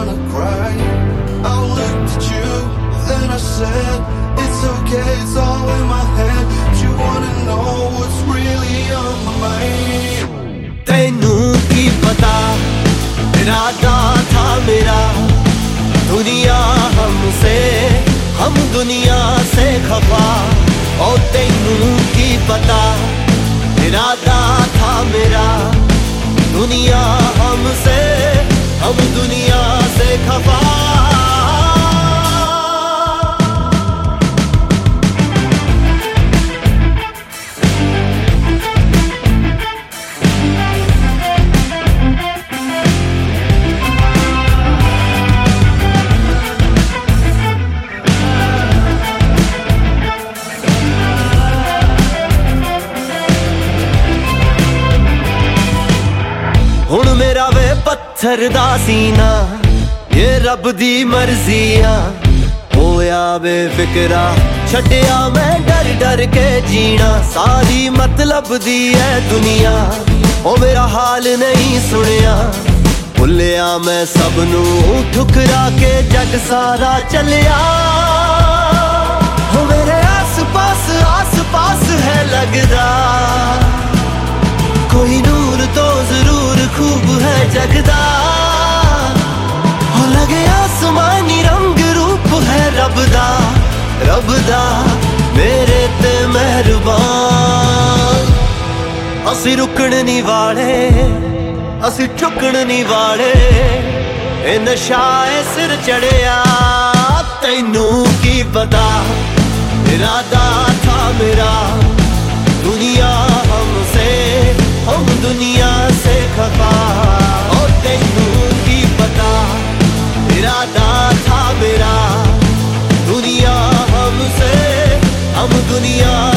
wanna cry. I looked at you, then I said, it's okay, it's all in my head. But you wanna know what's really on my mind. तैनू की पता इरादा था मेरा, दुनिया हमसे, हम दुनिया से खफा। और तैनू की पता इरादा था मेरा, दुनिया हमसे, हम दुनिया से खफा। हुण मेरा वे पत्थर दा सीना, ये रब दी मर्जियां। होया बेफिक्रा छड्डिया मैं डर डर के जीना, सारी मतलब दी है दुनिया। ओ मेरा हाल नहीं सुनिया, भुलिया मैं सबनू ठुकरा के जग सारा चलिया। हो मेरे आस पास है लगदा कोई नूर तो जरूर खूब है जगदा। हो लगे आसमानी रंग रूप है रब दा मेरे ते मेहरबान। असी रुकण नी वाले, असी झुकण नी वाले, ए नशा ए सिर चढ़िया। तैनू की पता इरादा था मेरा, दुनिया हमसे, हम दुनिया से खफा। और तैनू की पता इरादा था मेरा, दुनिया हमसे, हम दुनिया